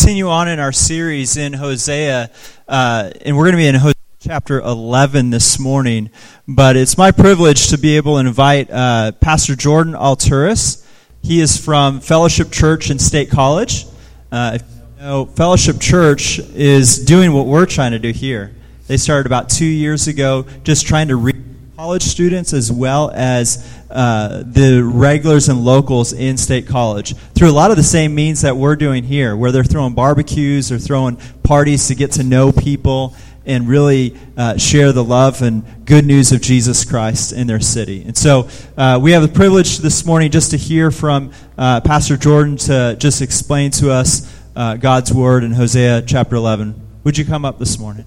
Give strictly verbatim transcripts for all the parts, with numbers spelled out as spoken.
continue on in our series in Hosea, uh, and we're going to be in Hosea chapter eleven this morning. But it's my privilege to be able to invite uh, Pastor Jordan Alturas. He is from Fellowship Church in State College. Uh, if you know, Fellowship Church is doing what we're trying to do here. They started about two years ago, just trying to reach college students as well as uh, the regulars and locals in State College through a lot of the same means that we're doing here, where they're throwing barbecues, they're throwing parties to get to know people and really uh, share the love and good news of Jesus Christ in their city. And so uh, we have the privilege this morning just to hear from uh, Pastor Jordan to just explain to us uh, God's Word in Hosea chapter eleven. Would you come up this morning?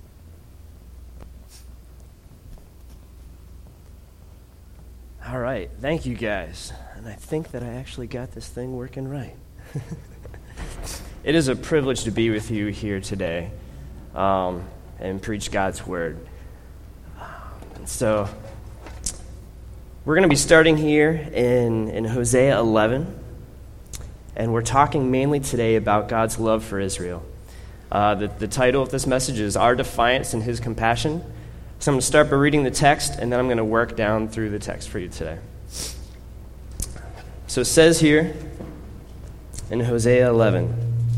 All right, thank you guys. And I think that I actually got this thing working right. It is a privilege to be with you here today um, and preach God's Word. And so we're going to be starting here in, in Hosea eleven, and we're talking mainly today about God's love for Israel. Uh, the, the title of this message is Our Defiance and His Compassion. So I'm going to start by reading the text, and then I'm going to work down through the text for you today. So it says here in Hosea eleven,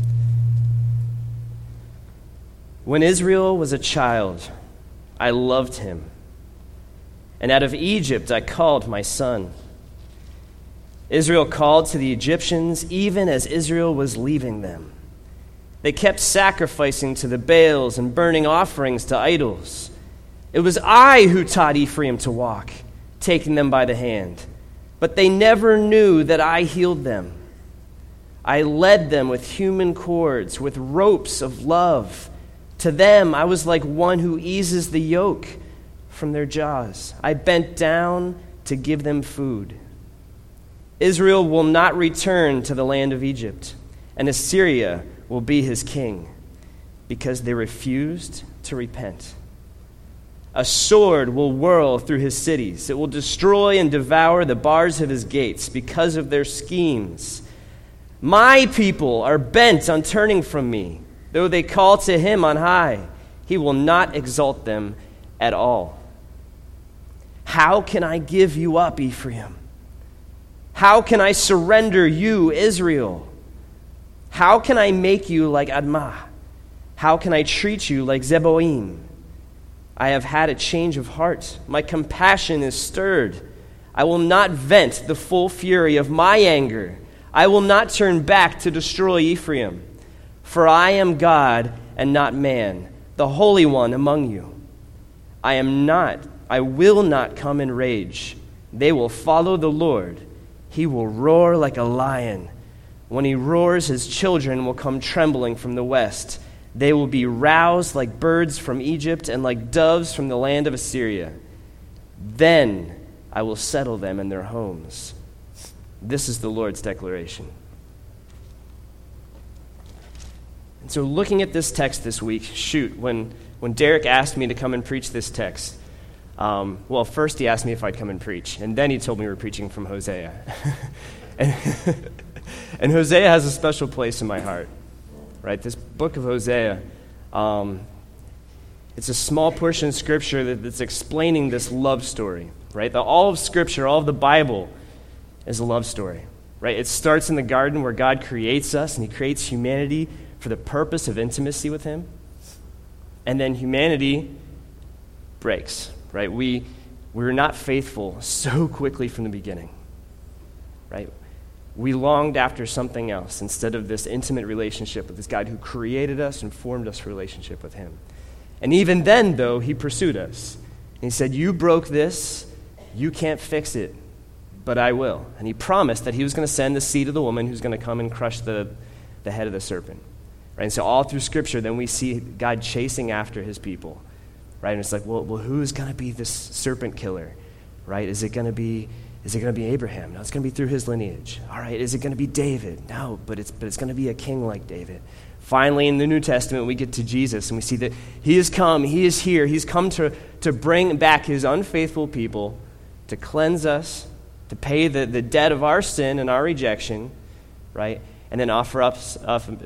"When Israel was a child, I loved him, and out of Egypt I called my son. Israel called to the Egyptians even as Israel was leaving them. They kept sacrificing to the Baals and burning offerings to idols. It was I who taught Ephraim to walk, taking them by the hand. But they never knew that I healed them. I led them with human cords, with ropes of love. To them I was like one who eases the yoke from their jaws. I bent down to give them food. Israel will not return to the land of Egypt, and Assyria will be his king, because they refused to repent. A sword will whirl through his cities. It will destroy and devour the bars of his gates because of their schemes. My people are bent on turning from me. Though they call to him on high, he will not exalt them at all. How can I give you up, Ephraim? How can I surrender you, Israel? How can I make you like Admah? How can I treat you like Zeboim? I have had a change of heart. My compassion is stirred. I will not vent the full fury of my anger. I will not turn back to destroy Ephraim. For I am God and not man, the Holy One among you. I am not, I will not come in rage. They will follow the Lord. He will roar like a lion. When he roars, his children will come trembling from the west. They will be roused like birds from Egypt and like doves from the land of Assyria. Then I will settle them in their homes." This is the Lord's declaration. And so looking at this text this week, shoot, when, when Derek asked me to come and preach this text, um, well, first he asked me if I'd come and preach, and then he told me we were preaching from Hosea. and, and Hosea has a special place in my heart. Right, this book of Hosea, um, it's a small portion of Scripture that, that's explaining this love story, right? The, all of Scripture, all of the Bible is a love story, right? It starts in the garden where God creates us, and he creates humanity for the purpose of intimacy with him. And then humanity breaks, right? We, we're not faithful so quickly from the beginning, right? We longed after something else instead of this intimate relationship with this God who created us and formed us for relationship with him. And even then, though, he pursued us. And he said, you broke this, you can't fix it, but I will. And he promised that he was going to send the seed of the woman who's going to come and crush the, the head of the serpent. Right? And so all through Scripture, then we see God chasing after his people. Right? And it's like, well, well who's going to be this serpent killer? Right? Is it going to be... Is it going to be Abraham? No, it's going to be through his lineage. All right, is it going to be David? No, but it's but it's going to be a king like David. Finally, in the New Testament, we get to Jesus, and we see that he has come, he is here, he's come to, to bring back his unfaithful people, to cleanse us, to pay the, the debt of our sin and our rejection, right? And then offer us,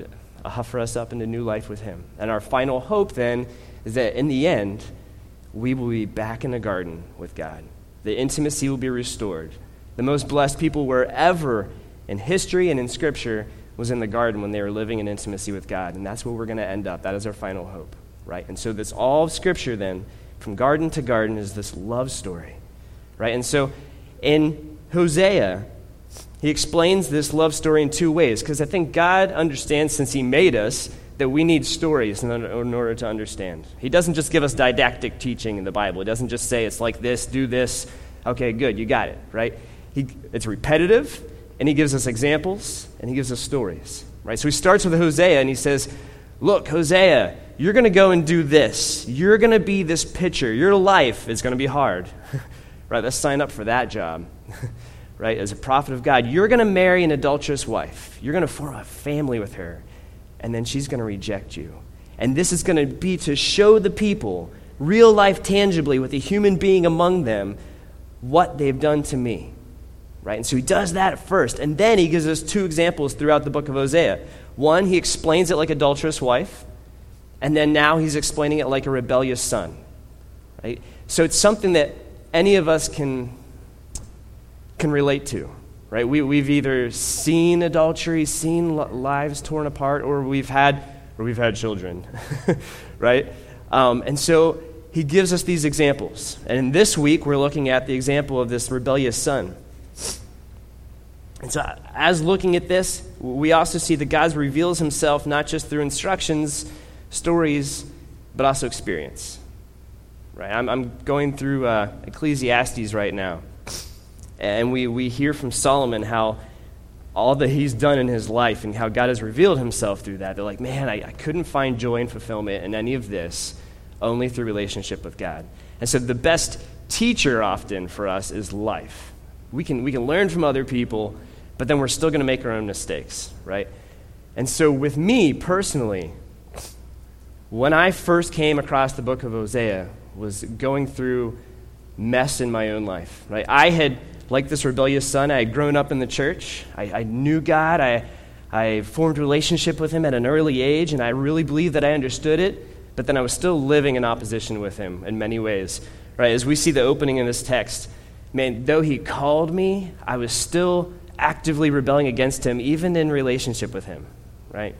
offer us up into new life with him. And our final hope then is that in the end, we will be back in the garden with God. The intimacy will be restored. The most blessed people were ever in history and in Scripture was in the garden when they were living in intimacy with God. And that's where we're going to end up. That is our final hope, right? And so this all of Scripture then, from garden to garden, is this love story, right? And so in Hosea, he explains this love story in two ways, because I think God understands, since he made us, that we need stories in order, in order to understand. He doesn't just give us didactic teaching in the Bible. He doesn't just say it's like this, do this, okay, good, you got it, right? He, it's repetitive, and he gives us examples, and he gives us stories, right? So he starts with Hosea, and he says, look, Hosea, you're going to go and do this. You're going to be this pitcher. Your life is going to be hard, right? Let's sign up for that job, right? As a prophet of God, you're going to marry an adulterous wife. You're going to form a family with her, and then she's going to reject you. And this is going to be to show the people, real life tangibly, with a human being among them, what they've done to me. Right? And so he does that at first, and then he gives us two examples throughout the book of Hosea. One, he explains it like adulterous wife, and then now he's explaining it like a rebellious son. Right? So it's something that any of us can, can relate to. Right? We, we've either seen adultery, seen lives torn apart, or we've had, or we've had children. Right? Um, and so he gives us these examples. And this week, we're looking at the example of this rebellious son. And so as looking at this, we also see that God reveals himself not just through instructions, stories, but also experience. Right? I'm, I'm going through uh, Ecclesiastes right now, and we, we hear from Solomon how all that he's done in his life and how God has revealed himself through that. They're like, man, I, I couldn't find joy and fulfillment in any of this, only through relationship with God. And so the best teacher often for us is life. We can we can learn from other people, but then we're still going to make our own mistakes, right? And so with me personally, when I first came across the book of Hosea, was going through mess in my own life, right? I had, like this rebellious son, I had grown up in the church. I, I knew God. I, I formed a relationship with him at an early age, and I really believed that I understood it, but then I was still living in opposition with him in many ways, right? As we see the opening in this text, man, though he called me, I was still actively rebelling against him, even in relationship with him, right?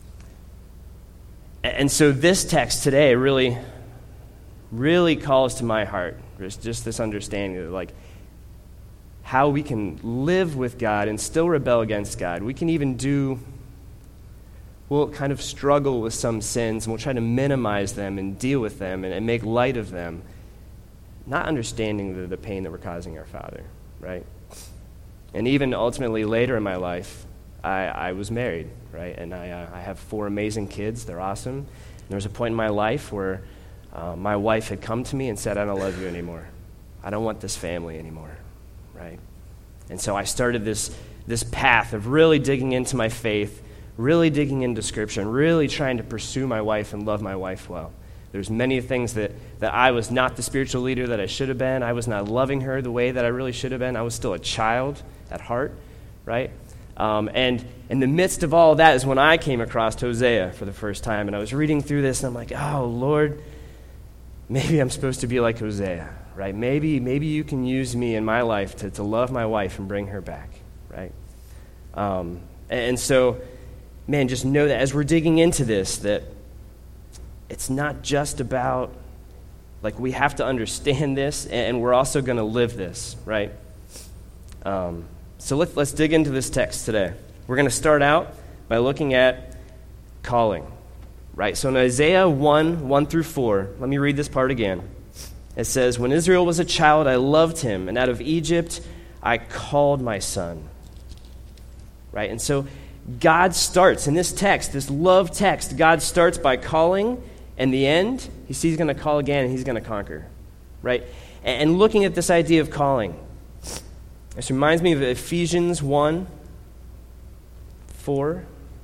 And so this text today really, really calls to my heart, just, just this understanding of like how we can live with God and still rebel against God. We can even do, we'll kind of struggle with some sins, and we'll try to minimize them and deal with them and, and make light of them, not understanding the, the pain that we're causing our Father, right? And even ultimately later in my life, I, I was married, right? And I, uh, I have four amazing kids. They're awesome. And there was a point in my life where uh, my wife had come to me and said, I don't love you anymore. I don't want this family anymore, right? And so I started this, this path of really digging into my faith, really digging into Scripture, and really trying to pursue my wife and love my wife well. There's many things that, that I was not the spiritual leader that I should have been. I was not loving her the way that I really should have been. I was still a child at heart, right? Um, and in the midst of all of that is when I came across Hosea for the first time. And I was reading through this, and I'm like, oh, Lord, maybe I'm supposed to be like Hosea, right? Maybe maybe you can use me in my life to, to love my wife and bring her back, right? Um, and, and so, man, just know that as we're digging into this, that it's not just about, like, we have to understand this, and we're also going to live this, right? Um, so let's, let's dig into this text today. We're going to start out by looking at calling, right? So in Isaiah one, one through four, let me read this part again. It says, when Israel was a child, I loved him, and out of Egypt I called my son, right? And so God starts, in this text, this love text, God starts by calling. In the end, he sees he's going to call again, and he's going to conquer, right? And looking at this idea of calling, this reminds me of Ephesians one, four,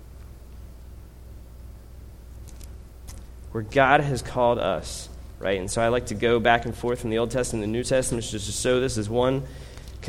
where God has called us, right? And so I like to go back and forth from the Old Testament and the New Testament just to show this as one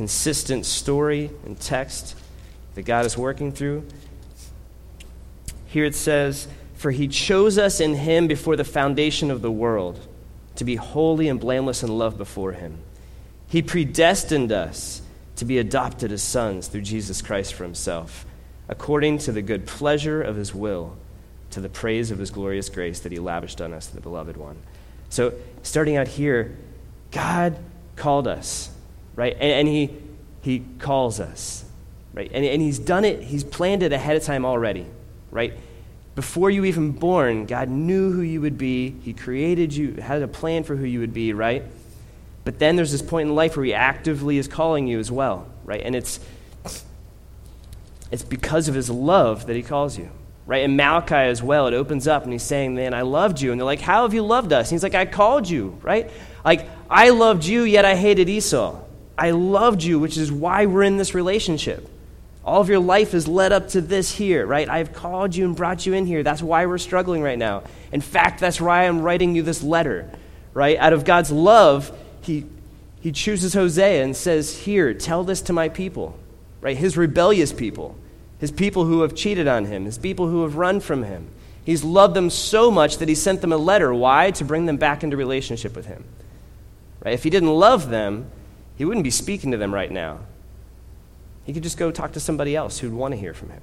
consistent story and text that God is working through. here it says, "For he chose us in him before the foundation of the world, to be holy and blameless in love before him. He predestined us to be adopted as sons through Jesus Christ for himself, according to the good pleasure of his will, to the praise of his glorious grace that he lavished on us, the beloved one." So starting out here, God called us, right? And, and he he calls us, right? And, and he's done it, he's planned it ahead of time already, right? Before you even born, God knew who you would be. He created you, had a plan for who you would be, right? But then there's this point in life where he actively is calling you as well, right? And it's it's because of his love that he calls you, right? In Malachi as well, it opens up and he's saying, man, I loved you. And they're like, how have you loved us? And he's like, I called you, right? Like, I loved you, yet I hated Esau. I loved you, which is why we're in this relationship. All of your life has led up to this here, right? I've called you and brought you in here. That's why we're struggling right now. In fact, that's why I'm writing you this letter, right? Out of God's love, he, he chooses Hosea and says, here, tell this to my people, right? His rebellious people, his people who have cheated on him, his people who have run from him. He's loved them so much that he sent them a letter. Why? To bring them back into relationship with him, right? If he didn't love them, he wouldn't be speaking to them right now. He could just go talk to somebody else who'd want to hear from him.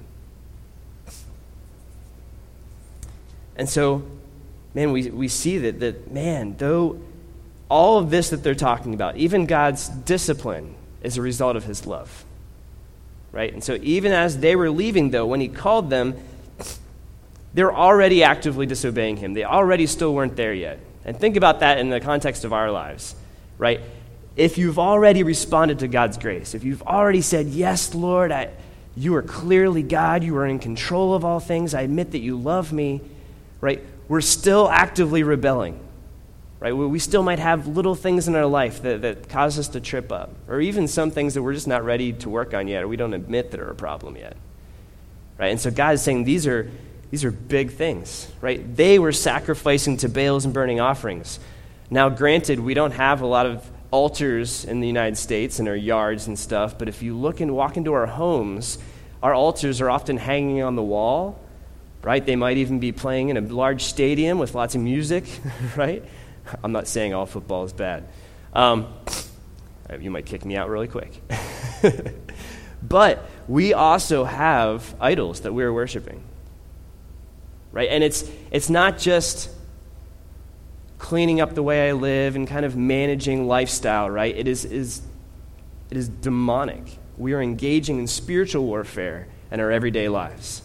And so, man, we, we see that, that, man, though all of this that they're talking about, even God's discipline, is a result of his love, right? And so even as they were leaving, though, when he called them, they're already actively disobeying him. They already still weren't there yet. And think about that in the context of our lives, right? If you've already responded to God's grace, if you've already said, yes, Lord, I, you are clearly God, you are in control of all things, I admit that you love me, right? We're still actively rebelling, right? We still might have little things in our life that, that cause us to trip up, or even some things that we're just not ready to work on yet, or we don't admit that are a problem yet, right? And so God is saying these are, these are big things, right? They were sacrificing to Baals and burning offerings. Now, granted, we don't have a lot of altars in the United States in our yards and stuff, but if you look and walk into our homes, our altars are often hanging on the wall, right? They might even be playing in a large stadium with lots of music, right? I'm not saying all football is bad. Um, you might kick me out really quick. But we also have idols that we're worshiping, right? And it's it's not just cleaning up the way I live and kind of managing lifestyle, right? It is, is, it is demonic. We are engaging in spiritual warfare in our everyday lives.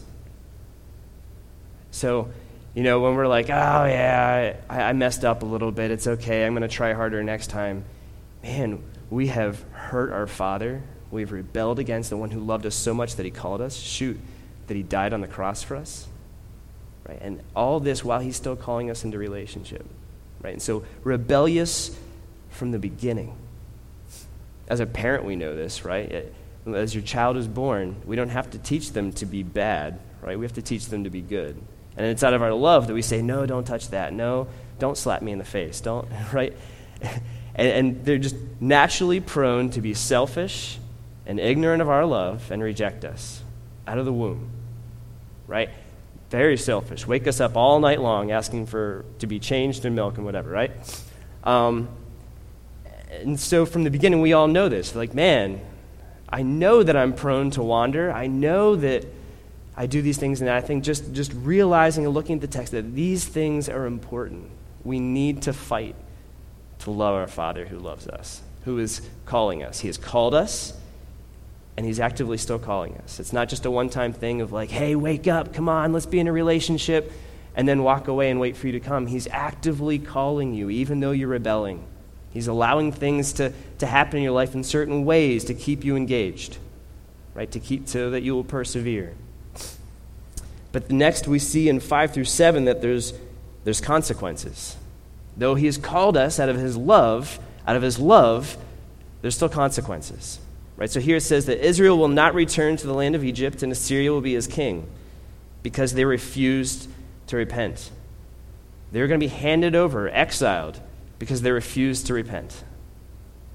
So, you know, when we're like, oh, yeah, I, I messed up a little bit. It's okay. I'm going to try harder next time. Man, we have hurt our Father. We've rebelled against the one who loved us so much that he called us. Shoot, that he died on the cross for us. Right? And all this while he's still calling us into relationship. Right? And so rebellious from the beginning. As a parent, we know this, right? As your child is born, we don't have to teach them to be bad, right? We have to teach them to be good. And it's out of our love that we say, no, don't touch that. No, don't slap me in the face. Don't, right? And, and they're just naturally prone to be selfish and ignorant of our love and reject us out of the womb, right? Very selfish. Wake us up all night long asking for to be changed in milk and whatever, right? Um, and so from the beginning, we all know this. Like, man, I know that I'm prone to wander. I know that I do these things, and I think just, just realizing and looking at the text that these things are important. We need to fight to love our Father who loves us, who is calling us. He has called us, and he's actively still calling us. It's not just a one-time thing of like, hey, wake up, come on, let's be in a relationship, and then walk away and wait for you to come. He's actively calling you, even though you're rebelling. He's allowing things to, to happen in your life in certain ways to keep you engaged, right, to keep so that you will persevere. But the next we see in five through seven that there's, there's consequences. Though he has called us out of his love, out of his love, there's still consequences. Right, so here it says that Israel will not return to the land of Egypt, and Assyria will be his king, because they refused to repent. They're going to be handed over, exiled, because they refused to repent.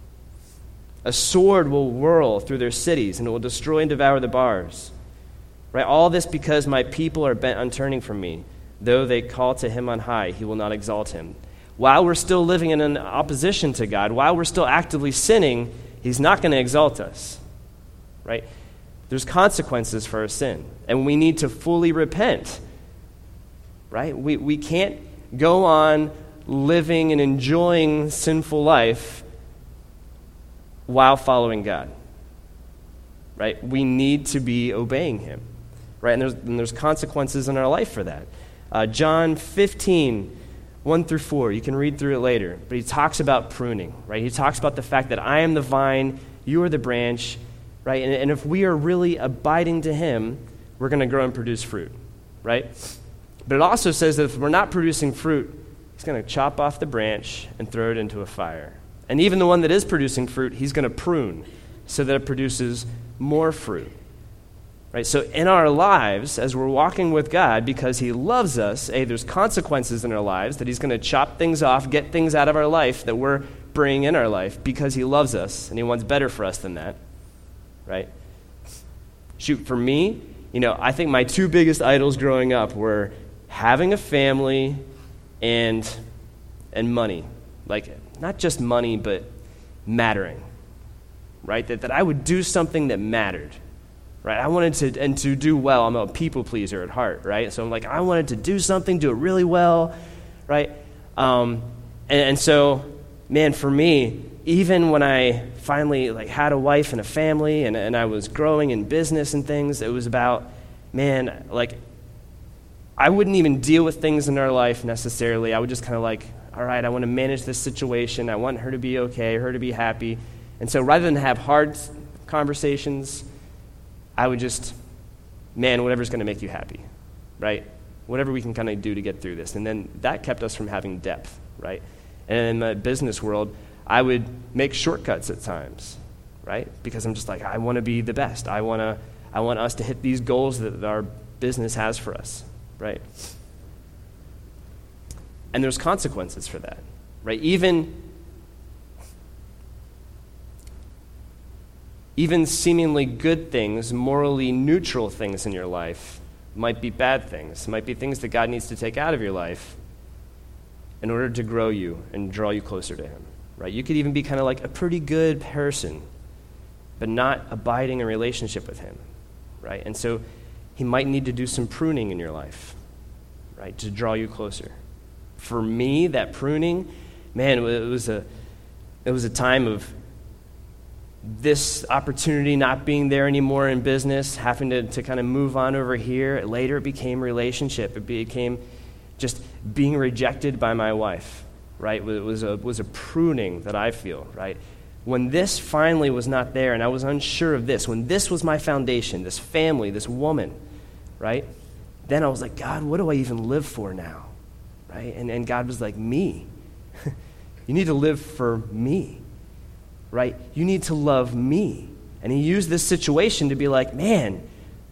A sword will whirl through their cities, and it will destroy and devour the bars. Right? All this because my people are bent on turning from me. Though they call to him on high, he will not exalt him. While we're still living in an opposition to God, while we're still actively sinning, he's not going to exalt us. Right? There's consequences for our sin, and we need to fully repent. Right? We we can't go on living and enjoying sinful life while following God. Right? We need to be obeying him. Right? And there's, and there's consequences in our life for that. Uh, John fifteen, one through four, you can read through it later, but he talks about pruning, right? He talks about the fact that I am the vine, you are the branch, right? And, and if we are really abiding to him, we're going to grow and produce fruit, right? But it also says that if we're not producing fruit, he's going to chop off the branch and throw it into a fire. And even the one that is producing fruit, he's going to prune so that it produces more fruit. Right? So in our lives, as we're walking with God, because he loves us, A, there's consequences in our lives that he's going to chop things off, get things out of our life that we're bringing in our life because he loves us and he wants better for us than that. Right? Shoot, for me, you know, I think my two biggest idols growing up were having a family and and money. Like, not just money, but mattering. Right? That, that I would do something that mattered. Right, I wanted to, and to do well. I'm a people pleaser at heart, right? So I'm like, I wanted to do something, do it really well, right? Um, and, and so, man, for me, even when I finally like had a wife and a family, and, and I was growing in business and things, it was about, man, like, I wouldn't even deal with things in our life necessarily. I would just kind of like, all right, I want to manage this situation. I want her to be okay, her to be happy. And so rather than have hard conversations, I would just, man, whatever's going to make you happy, right? Whatever we can kind of do to get through this. And then that kept us from having depth, right? And in the business world, I would make shortcuts at times, right? Because I'm just like, I want to be the best. I want to, I want us to hit these goals that our business has for us, right? And there's consequences for that, right? Even Even seemingly good things, morally neutral things in your life, might be bad things, might be things that God needs to take out of your life in order to grow you and draw you closer to him, right? You could even be kind of like a pretty good person, but not abiding in relationship with him, right? And so he might need to do some pruning in your life, right, to draw you closer. For me, that pruning, man, it was a, it was a time of this opportunity not being there anymore in business, having to, to kind of move on over here. Later it became relationship. It became just being rejected by my wife, right? It was a, was a pruning that I feel, right? When this finally was not there and I was unsure of this, when this was my foundation, this family, this woman, right? Then I was like, God, what do I even live for now, right? And, and God was like, me. You need to live for me. Right? You need to love me. And he used this situation to be like, man,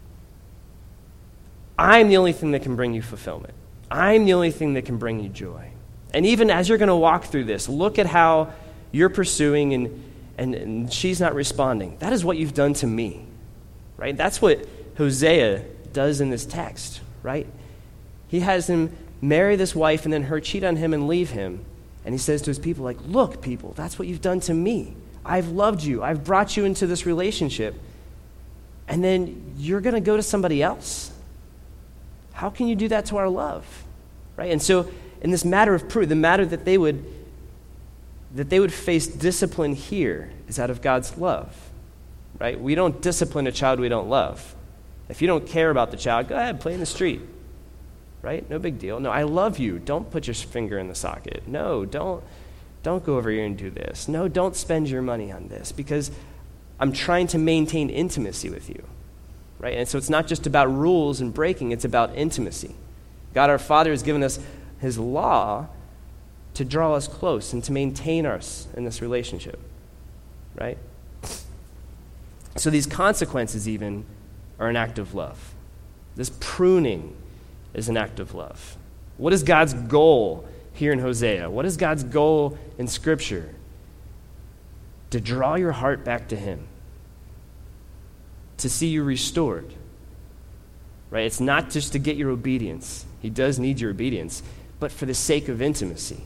I'm the only thing that can bring you fulfillment. I'm the only thing that can bring you joy. And even as you're going to walk through this, look at how you're pursuing and, and, and she's not responding. That is what you've done to me. Right? That's what Hosea does in this text. Right? He has him marry this wife and then her cheat on him and leave him. And he says to his people, like, look, people, that's what you've done to me. I've loved you. I've brought you into this relationship. And then you're going to go to somebody else? How can you do that to our love? Right? And so in this matter of proof, the matter that they would that they would face discipline here is out of God's love. Right? We don't discipline a child we don't love. If you don't care about the child, go ahead, play in the street. Right? No big deal. No, I love you. Don't put your finger in the socket. No, don't Don't go over here and do this. No, don't spend your money on this because I'm trying to maintain intimacy with you, right? And so it's not just about rules and breaking, it's about intimacy. God our Father has given us his law to draw us close and to maintain us in this relationship, right? So these consequences even are an act of love. This pruning is an act of love. What is God's goal here in Hosea? What is God's goal in Scripture? To draw your heart back to him. To see you restored. right? It's not just to get your obedience. He does need your obedience, but for the sake of intimacy.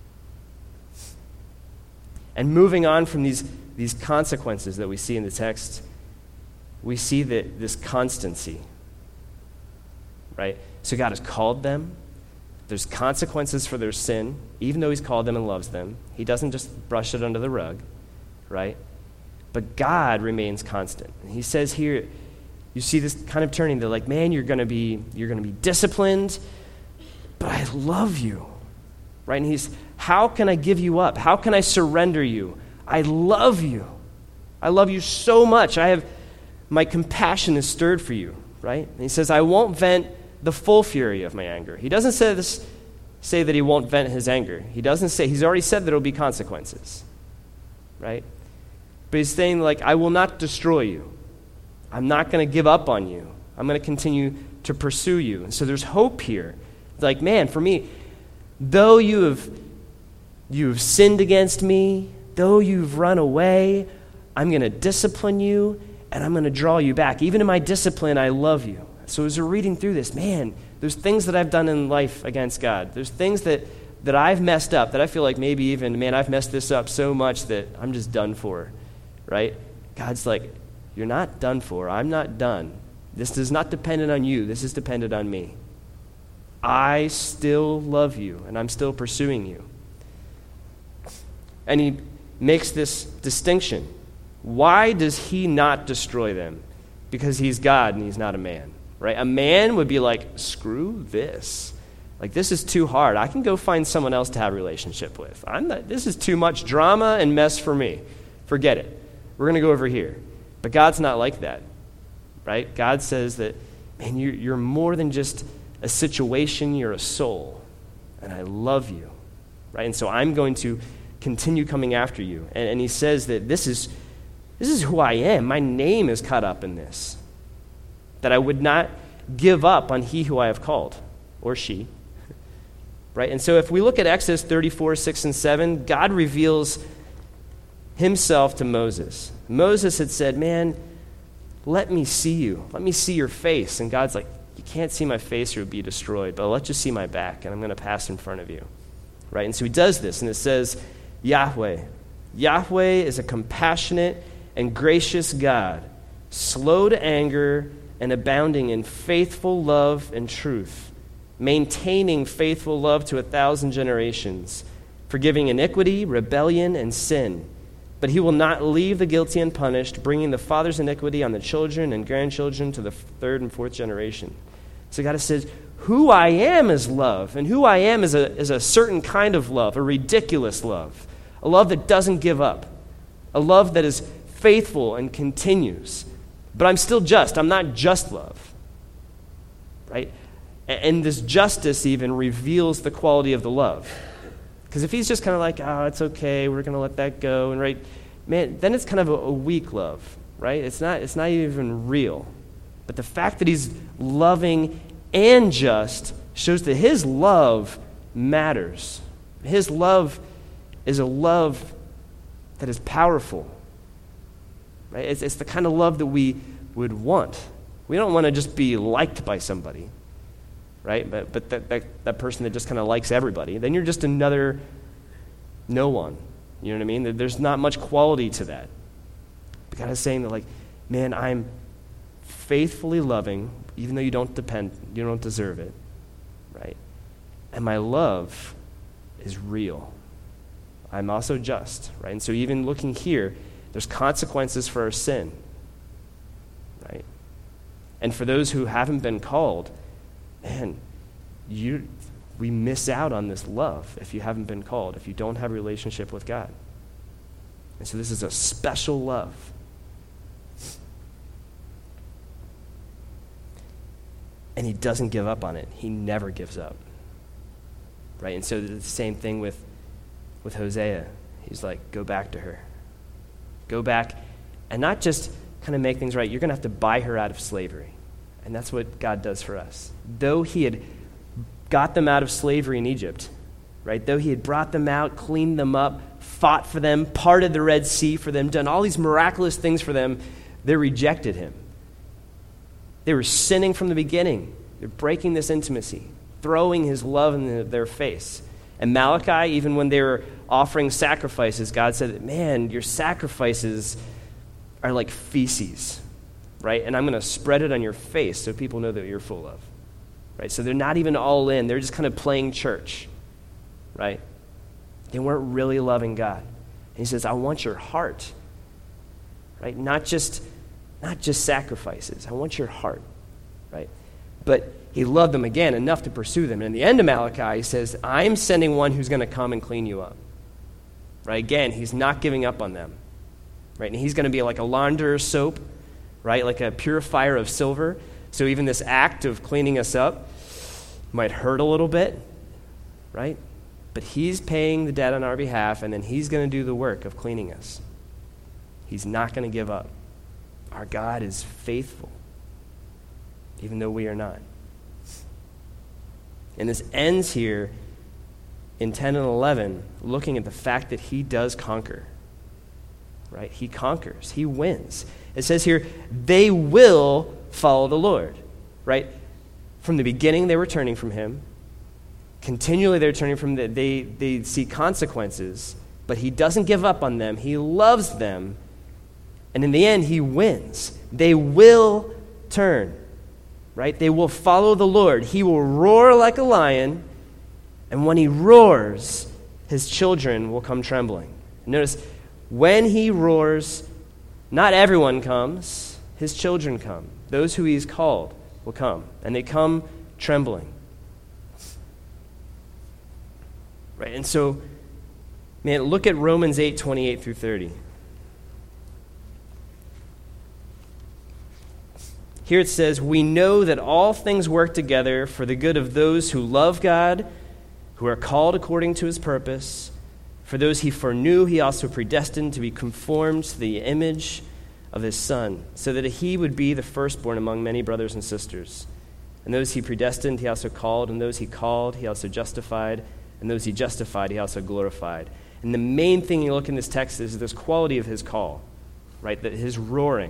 And moving on from these, these consequences that we see in the text, we see that this constancy, right? So God has called them. There's consequences for their sin, even though he's called them and loves them. He doesn't just brush it under the rug, right? But God remains constant. And he says here, you see this kind of turning. They're like, man, you're going to be you're going to be disciplined, but I love you, right? And he's, how can I give you up? How can I surrender you? I love you. I love you so much. I have, my compassion is stirred for you, right? And he says, I won't vent the full fury of my anger. He doesn't say this, say that he won't vent his anger. He doesn't say, he's already said that there will be consequences, right? But he's saying, like, I will not destroy you. I'm not going to give up on you. I'm going to continue to pursue you. And so there's hope here. Like, man, for me, though you have you have sinned against me, though you've run away, I'm going to discipline you, and I'm going to draw you back. Even in my discipline, I love you. So as we're reading through this, man, there's things that I've done in life against God. There's things that, that I've messed up, that I feel like maybe even, man, I've messed this up so much that I'm just done for, right? God's like, you're not done for. I'm not done. This is not dependent on you. This is dependent on me. I still love you, and I'm still pursuing you. And he makes this distinction. Why does he not destroy them? Because he's God and he's not a man, right? A man would be like, screw this. Like, this is too hard. I can go find someone else to have a relationship with. I'm not, this is too much drama and mess for me. Forget it. We're going to go over here. But God's not like that, right? God says that, man, you're, you're more than just a situation. You're a soul, and I love you, right? And so I'm going to continue coming after you. And, and he says that this is this is who I am. My name is caught up in this, that I would not give up on he who I have called, or she, right? And so if we look at Exodus thirty-four, six, and seven, God reveals himself to Moses. Moses had said, man, let me see you. Let me see your face. And God's like, you can't see my face or you'll be destroyed, but let you see my back, and I'm going to pass in front of you. Right? And so he does this, and it says, Yahweh. Yahweh is a compassionate and gracious God, slow to anger and abounding in faithful love and truth, maintaining faithful love to a thousand generations, forgiving iniquity, rebellion, and sin. But he will not leave the guilty unpunished, bringing the father's iniquity on the children and grandchildren to the third and fourth generation. So God says, who I am is love, and who I am is a, is a certain kind of love, a ridiculous love, a love that doesn't give up, a love that is faithful and continues. But I'm still just. I'm not just love, right? And this justice even reveals the quality of the love. Because if he's just kind of like, oh, it's okay, we're going to let that go, and right, man, then it's kind of a, a weak love, right? It's not, it's not even real. But the fact that he's loving and just shows that his love matters. His love is a love that is powerful, right? It's, it's the kind of love that we would want. We don't want to just be liked by somebody, right? But but that, that, that person that just kind of likes everybody, then you're just another no one. You know what I mean? There's not much quality to that. But God is saying that, like, man, I'm faithfully loving, even though you don't depend, you don't deserve it, right? And my love is real. I'm also just, right? And so even looking here, there's consequences for our sin, right? And for those who haven't been called, man, you, we miss out on this love if you haven't been called, if you don't have a relationship with God. And so this is a special love. And he doesn't give up on it. He never gives up, right? And so the same thing with, with Hosea. He's like, go back to her. Go back and not just kind of make things right. You're going to have to buy her out of slavery. And that's what God does for us. Though he had got them out of slavery in Egypt, right? Though he had brought them out, cleaned them up, fought for them, parted the Red Sea for them, done all these miraculous things for them, they rejected him. They were sinning from the beginning. They're breaking this intimacy, throwing his love in their face. And Malachi, even when they were offering sacrifices, God said, man, your sacrifices are like feces, right? And I'm going to spread it on your face so people know that you're full of, right? So they're not even all in. They're just kind of playing church, right? They weren't really loving God. And he says, I want your heart, right? Not just, not just sacrifices. I want your heart, right? But he loved them again enough to pursue them. And in the end of Malachi, he says, I'm sending one who's going to come and clean you up, right? Again, he's not giving up on them, right? And he's going to be like a launderer's soap, right? Like a purifier of silver. So even this act of cleaning us up might hurt a little bit, right? But he's paying the debt on our behalf, and then he's going to do the work of cleaning us. He's not going to give up. Our God is faithful, even though we are not. And this ends here in ten and eleven, looking at the fact that he does conquer, right? He conquers. He wins. It says here, they will follow the Lord, right? From the beginning, they were turning from him. Continually, they're turning from the, they they see consequences, but he doesn't give up on them. He loves them, and in the end, he wins. They will turn, right? They will follow the Lord. He will roar like a lion, and when he roars, his children will come trembling. Notice, when he roars, not everyone comes. His children come. Those who he's called will come, and they come trembling. Right, and so, man, look at Romans eight, twenty-eight through thirty. Here it says, we know that all things work together for the good of those who love God, who are called according to his purpose. For those he foreknew, he also predestined to be conformed to the image of his Son, so that he would be the firstborn among many brothers and sisters. And those he predestined, he also called, and those he called, he also justified, and those he justified, he also glorified. And the main thing you look in this text is this quality of his call, right? That his roaring.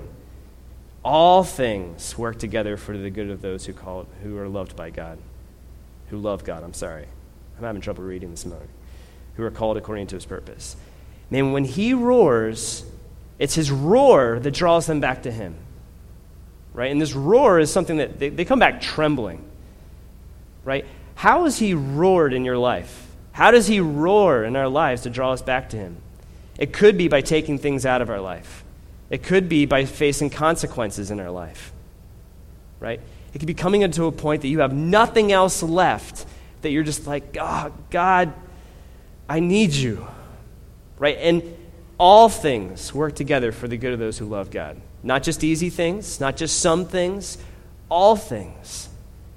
All things work together for the good of those who call, who are loved by God, who love God. I'm sorry, I'm having trouble reading this morning. Who are called according to his purpose. Man, when he roars, it's his roar that draws them back to him, right? And this roar is something that they, they come back trembling, right? How has he roared in your life? How does he roar in our lives to draw us back to him? It could be by taking things out of our life. It could be by facing consequences in our life, right? It could be coming into a point that you have nothing else left, that you're just like, oh, God, I need you, right? And all things work together for the good of those who love God. Not just easy things, not just some things, all things,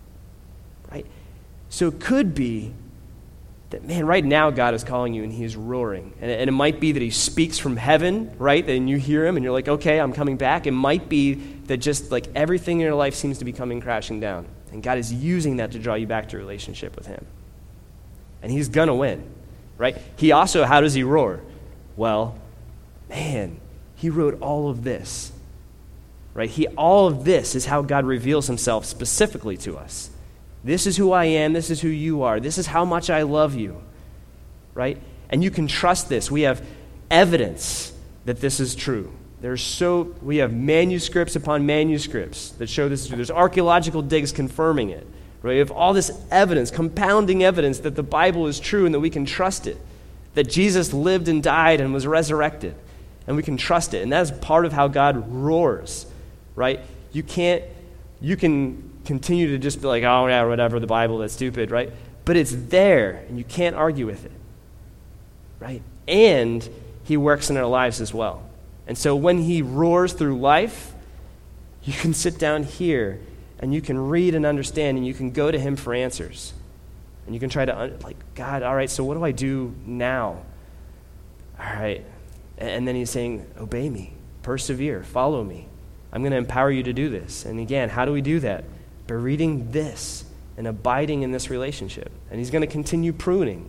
right? So it could be that, man, right now God is calling you and he is roaring. And, and it might be that he speaks from heaven, right? And you hear him and you're like, okay, I'm coming back. It might be that just like everything in your life seems to be coming crashing down. And God is using that to draw you back to a relationship with him. And he's going to win, right? He also, how does he roar? Well, man, he wrote all of this, right? He, all of this is how God reveals himself specifically to us. This is who I am. This is who you are. This is how much I love you, right? And you can trust this. We have evidence that this is true. There's so we have manuscripts upon manuscripts that show this is true. There's archaeological digs confirming it, right? We have all this evidence, compounding evidence that the Bible is true and that we can trust it, that Jesus lived and died and was resurrected, and we can trust it. And that's part of how God roars, right? You can't, you can continue to just be like, oh, yeah, whatever, the Bible, that's stupid, right? But it's there, and you can't argue with it, right? And he works in our lives as well. And so when he roars through life, you can sit down here, and you can read and understand, and you can go to him for answers. And you can try to, like, God, all right, so what do I do now? All right. And then he's saying, obey me, persevere, follow me. I'm going to empower you to do this. And again, how do we do that? By reading this and abiding in this relationship. And he's going to continue pruning.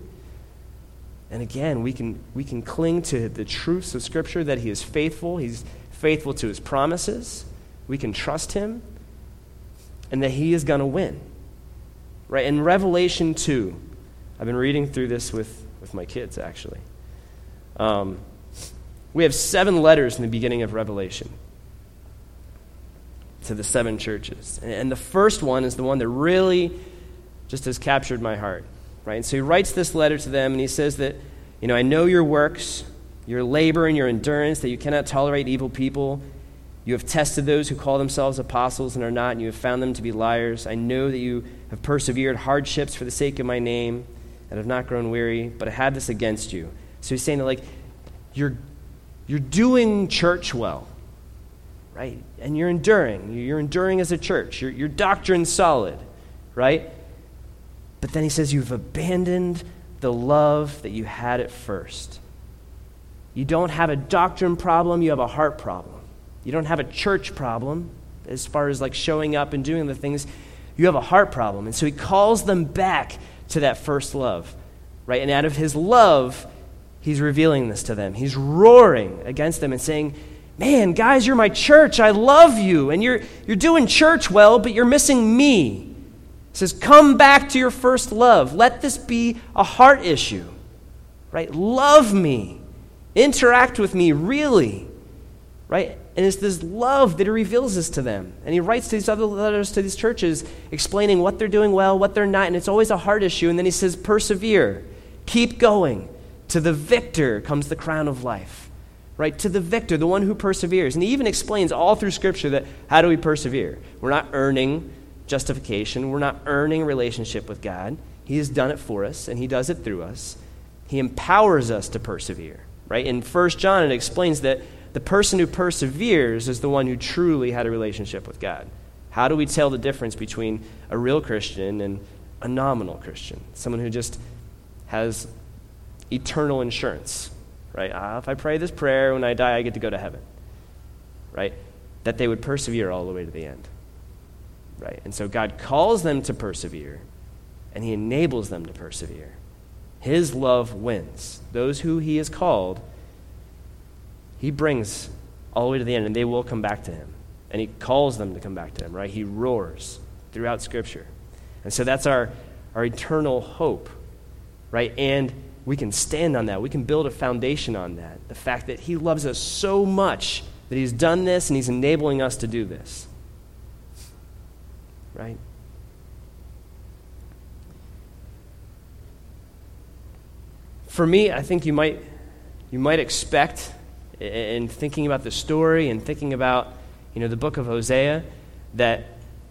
And again, we can we can cling to the truths of Scripture, that he is faithful. He's faithful to his promises. We can trust him. and that he is going to win. Right? In Revelation two, I've been reading through this with, with my kids, actually. Um, we have seven letters in the beginning of Revelation to the seven churches. And the first one is the one that really just has captured my heart. Right? And so he writes this letter to them, and he says that, you know, I know your works, your labor and your endurance, that you cannot tolerate evil people. You have tested those who call themselves apostles and are not, and you have found them to be liars. I know that you have persevered hardships for the sake of my name and have not grown weary, but I had this against you. So he's saying that, like, you're you're doing church well, right? And you're enduring. You're enduring as a church. Your, your doctrine's solid, right? But then he says you've abandoned the love that you had at first. You don't have a doctrine problem, you have a heart problem. You don't have a church problem as far as like showing up and doing the things. You have a heart problem. And so he calls them back to that first love, right? And out of his love, he's revealing this to them. He's roaring against them and saying, man, guys, you're my church. I love you. And you're you're doing church well, but you're missing me. He says, come back to your first love. Let this be a heart issue, right? Love me. Interact with me, really, right? And it's this love that he reveals this to them. And he writes these other letters to these churches explaining what they're doing well, what they're not, and it's always a heart issue. And then he says, persevere, keep going. To the victor comes the crown of life, right? To the victor, the one who perseveres. And he even explains all through Scripture that how do we persevere? We're not earning justification. We're not earning relationship with God. He has done it for us, and he does it through us. He empowers us to persevere, right? In First John, it explains that the person who perseveres is the one who truly had a relationship with God. How do we tell the difference between a real Christian and a nominal Christian? Someone who just has eternal insurance, right? Ah, if I pray this prayer, when I die, I get to go to heaven, right? That they would persevere all the way to the end, right? And so God calls them to persevere, and he enables them to persevere. His love wins. Those who he has called, he brings all the way to the end, and they will come back to him. And he calls them to come back to him, right? He roars throughout Scripture. And so that's our, our eternal hope, right? And we can stand on that. We can build a foundation on that. The fact that he loves us so much that he's done this and he's enabling us to do this, right? For me, I think you might you might expect, in thinking about the story and thinking about, you know, the book of Hosea, that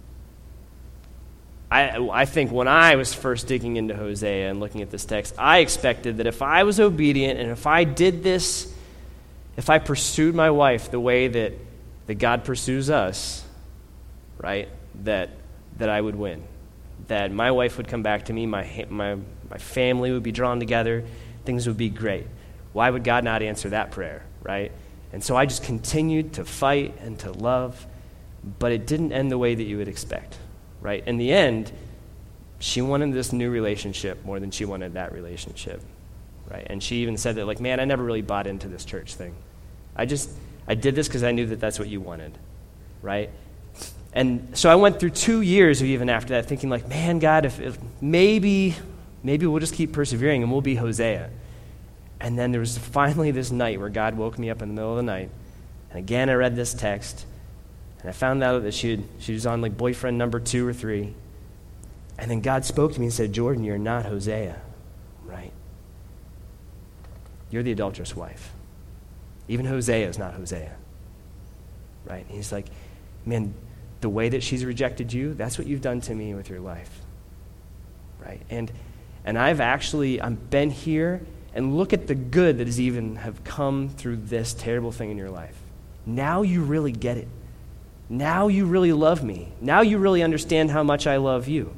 I I think when I was first digging into Hosea and looking at this text, I expected that if I was obedient and if I did this, if I pursued my wife the way that, that God pursues us, right, that that I would win. That my wife would come back to me, my my my family would be drawn together, things would be great. Why would God not answer that prayer, right? And so I just continued to fight and to love, but it didn't end the way that you would expect, right? In the end, she wanted this new relationship more than she wanted that relationship, right? And she even said that, like, man, I never really bought into this church thing. I just, I did this because I knew that that's what you wanted, right? And so I went through two years of even after that thinking, like, man, God, if, if maybe, maybe we'll just keep persevering and we'll be Hosea. And then there was finally this night where God woke me up in the middle of the night. And again, I read this text. And I found out that she, had, she was on like boyfriend number two or three. And then God spoke to me and said, Jordan, you're not Hosea, right? You're the adulterous wife. Even Hosea is not Hosea, right? And he's like, man, the way that she's rejected you, that's what you've done to me with your life, right? And and I've actually, I've been here, and look at the good that has even have come through this terrible thing in your life. Now you really get it. Now you really love me. Now you really understand how much I love you,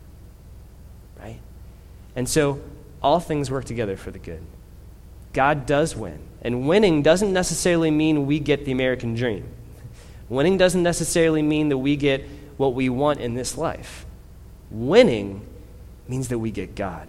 right? And so all things work together for the good. God does win. And winning doesn't necessarily mean we get the American dream. Winning doesn't necessarily mean that we get what we want in this life. Winning means that we get God,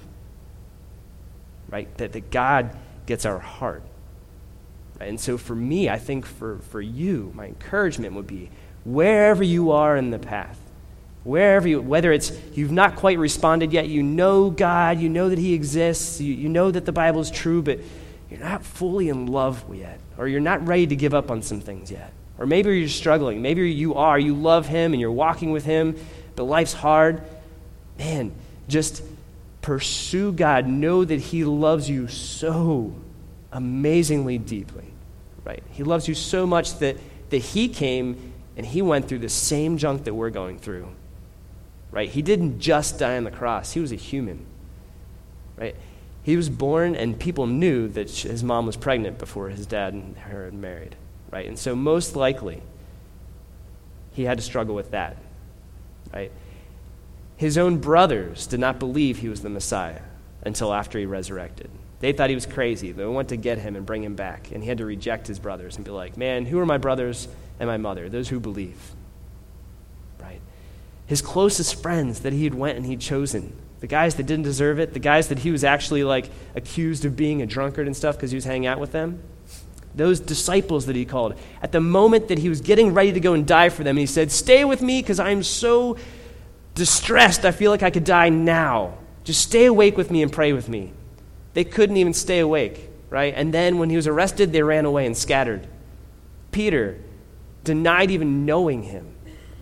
right? That, that God gets our heart. Right? And so for me, I think for, for you, my encouragement would be, wherever you are in the path, Wherever you, whether it's you've not quite responded yet, you know God, you know that he exists, you, you know that the Bible is true, but you're not fully in love yet, or you're not ready to give up on some things yet. Or maybe you're struggling. Maybe you are. You love him and you're walking with him, but life's hard. Man, just pursue God. Know that he loves you so amazingly deeply, right? He loves you so much that, that he came and he went through the same junk that we're going through, right? He didn't just die on the cross. He was a human, right? He was born and people knew that his mom was pregnant before his dad and her had married, right? And so most likely he had to struggle with that, right? His own brothers did not believe he was the Messiah until after he resurrected. They thought he was crazy. They went to get him and bring him back, and he had to reject his brothers and be like, man, who are my brothers and my mother? Those who believe, right? His closest friends that he had went and he'd chosen, the guys that didn't deserve it, the guys that he was actually like accused of being a drunkard and stuff because he was hanging out with them, those disciples that he called, at the moment that he was getting ready to go and die for them, he said, stay with me because I'm so distressed, I feel like I could die now. Just stay awake with me and pray with me. They couldn't even stay awake, right? And then when he was arrested, they ran away and scattered. Peter denied even knowing him.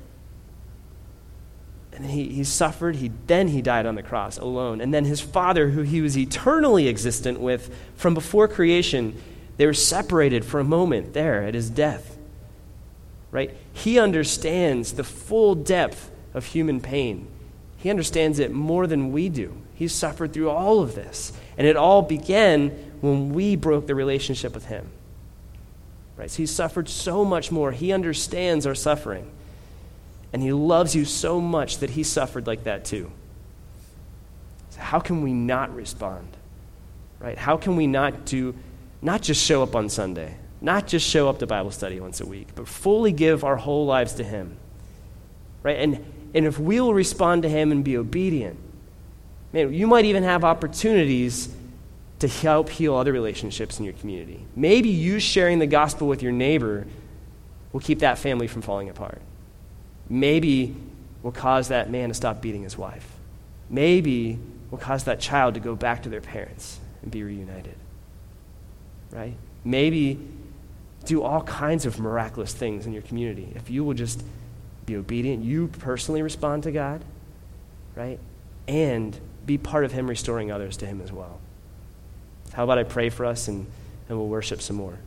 And he, he suffered. He Then he died on the cross alone. And then his Father, who he was eternally existent with from before creation, they were separated for a moment there at his death, right? He understands the full depth of human pain. He understands it more than we do. He's suffered through all of this. And it all began when we broke the relationship with him. Right? So he suffered so much more. He understands our suffering. And he loves you so much that he suffered like that too. So how can we not respond? Right? How can we not do, not just show up on Sunday, not just show up to Bible study once a week, but fully give our whole lives to him? Right? And And if we'll respond to him and be obedient, man, you might even have opportunities to help heal other relationships in your community. Maybe you sharing the gospel with your neighbor will keep that family from falling apart. Maybe will cause that man to stop beating his wife. Maybe will cause that child to go back to their parents and be reunited. Right? Maybe do all kinds of miraculous things in your community if you will just be obedient, you personally respond to God, right? And be part of him restoring others to him as well. How about I pray for us and, and we'll worship some more.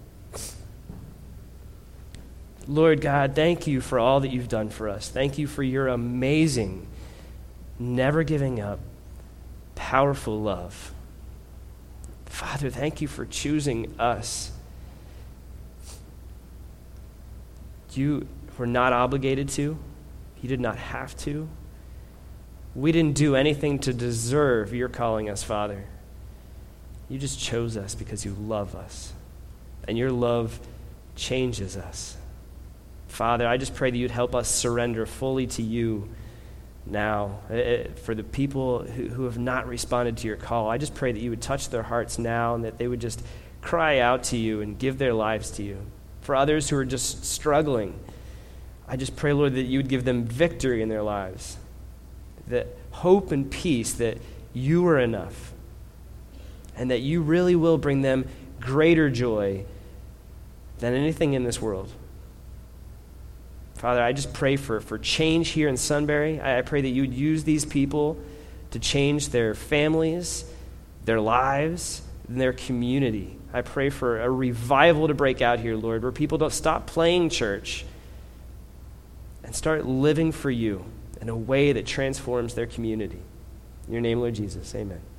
Lord God, thank you for all that you've done for us. Thank you for your amazing, never giving up, powerful love. Father, thank you for choosing us. You were not obligated to. You did not have to. We didn't do anything to deserve your calling us, Father. You just chose us because you love us. And your love changes us. Father, I just pray that you'd help us surrender fully to you now. For the people who, who have not responded to your call, I just pray that you would touch their hearts now and that they would just cry out to you and give their lives to you. For others who are just struggling, I just pray, Lord, that you would give them victory in their lives, that hope and peace, that you are enough, and that you really will bring them greater joy than anything in this world. Father, I just pray for, for change here in Sunbury. I, I pray that you would use these people to change their families, their lives, and their community. I pray for a revival to break out here, Lord, where people don't stop playing church and start living for you in a way that transforms their community. In your name, Lord Jesus, amen.